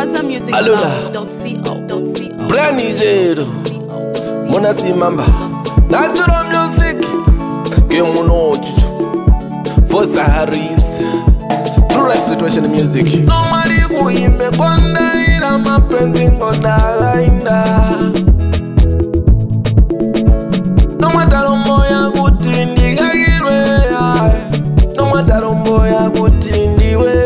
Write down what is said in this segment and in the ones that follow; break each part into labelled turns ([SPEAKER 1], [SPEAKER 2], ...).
[SPEAKER 1] GazaMusicLab.co.
[SPEAKER 2] Brandy Jero Mona Simamba Natural music Game Unoju Foster Harris True life situation music Nobody kuimbe konda ila mapenzi ngona inda No matarombo ya kutindi kagirwe No matarombo ya kutindiwe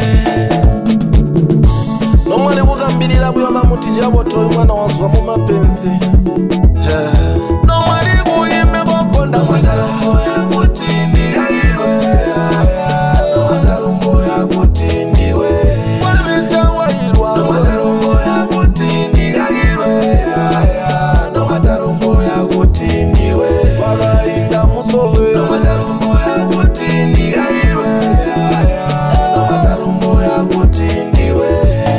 [SPEAKER 2] Nomwale kukambirira bwanga mutija boto mwana waswa mu mapenzi Nomwale kuyimbe bokonda matarombo ya kutindira iwe Matarombo ya kutindiwe Wabita wairwa matarombo ya kutindira iwe No matarombo ya kutindiwe Wagainda musowe No matarombo ya kutindira iwe No matarombo ya kutindiwe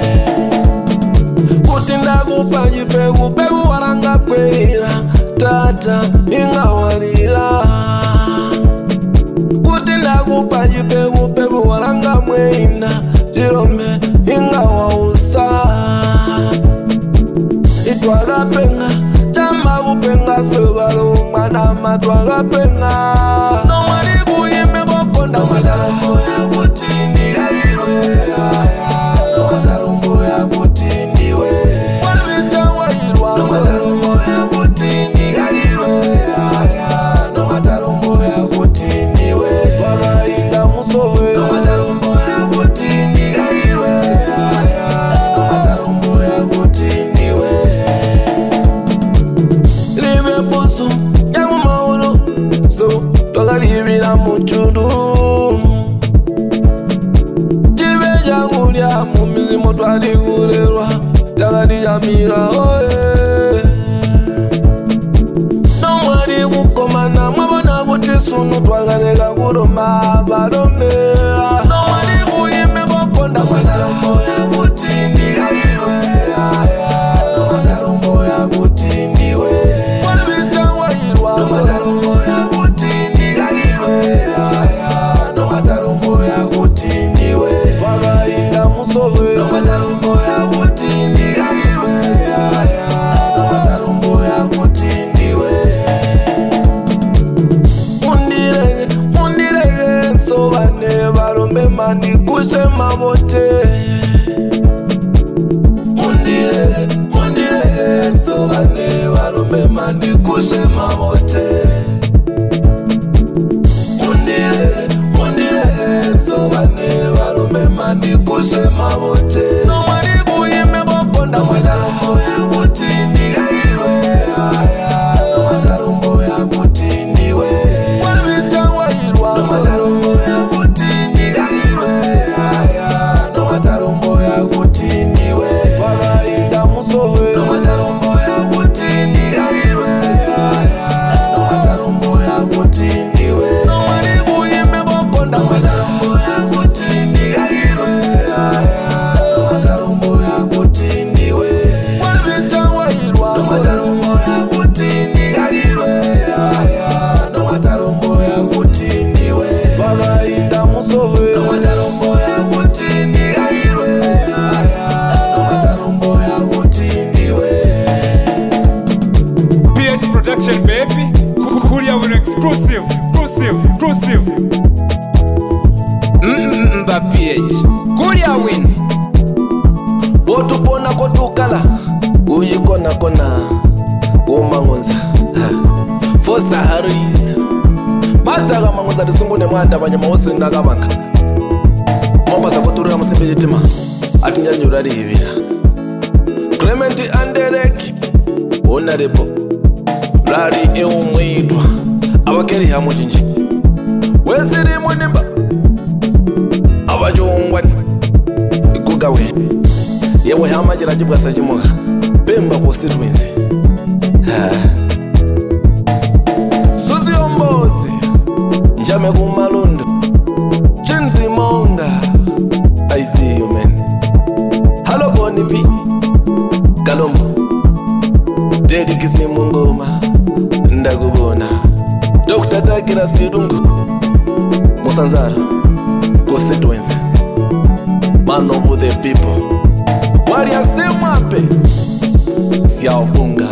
[SPEAKER 2] Kupanji pegu pegu waranga kwera tata ingawalira Kutinda kupanji pegu pegu waranga mwenda jirome ingawausa Itwaga penga chamba kupenga sebalo mwana matwaga penga No mwari kuyime bokonda matarombo ya kutindira iwe No matarombo ya kutindiwe No matarombo ya kutindiwe No matarombo ya kutindiwe Wagainda musowe No matarombo ya kutindiwe No matarombo ya kutindiwe Libe busu yangu maulu So twagalibira muchulu Jibe jangu lya mumizimo twaligulirwa Tagadi jamira oye Nomwari kukomana mwabona kuti sunu twaganega kuroma barome Nomwari kuyime bokonda matarombo ya kutindiwe Matarombo ya kutindiwe Wabita wairwa matarombo ya kutindiwe No matarombo ya kutindiwe Wagainda musowe No matarombo ya kutindiwe Mandi kushe mabote Mundire Sobane Warume mandi kushe mabote Mundire Sobane Warume mandi kushe mabote No mari kuyime bokonda matarombo ya kutindiwe No matarombo ya kutindiwe Wabita wairwa No matarombo ya kutindiwe No matarombo ya kutindiwe Wagainda musowe No matarombo ya kutindiwe No matarombo ya kutindiwe No mari kuyime bokonda matarombo ya kutindiwe No matarombo ya kutindiwe Wabita wairwa No matarombo ya kutindiwe No matarombo ya kutindiwe Wagainda musowe No matarombo ya kutindiwe No matarombo ya kutindiwe
[SPEAKER 3] PS Production baby Kulia with exclusive
[SPEAKER 4] Mba PH Kulia win
[SPEAKER 2] Botu pona kotukala Uyi kona kona Umangonza Foster Harris Mataga mangonza disungune mwanda banyama wose ndagabanga Mwabasa koturira musimbe jitima Atinya nyurari hibira Clement Anderek Honorable Rari eumwitwa Abakeri hamujinji Wesiri munimba Abajungwani Ikugawe Yewe hamagira jibwa sajimuga Pemba constituency Suzi Ombozi Njame kumalondo Chinzi Monga I see you man Hello Bonivi Kalombo Dedi Kisimu Ngoma Ndagubona Dr. Takira Sidungu Musanzara constituency Man of the people siyawubunga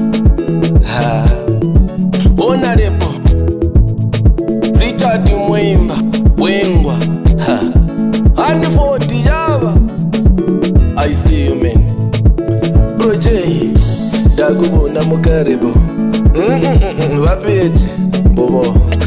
[SPEAKER 2] bona lepo Richard Mwimba Bwengwa Andy 40 Java I see you man Bro J Dagubu na mukaribu Wapiti Bobo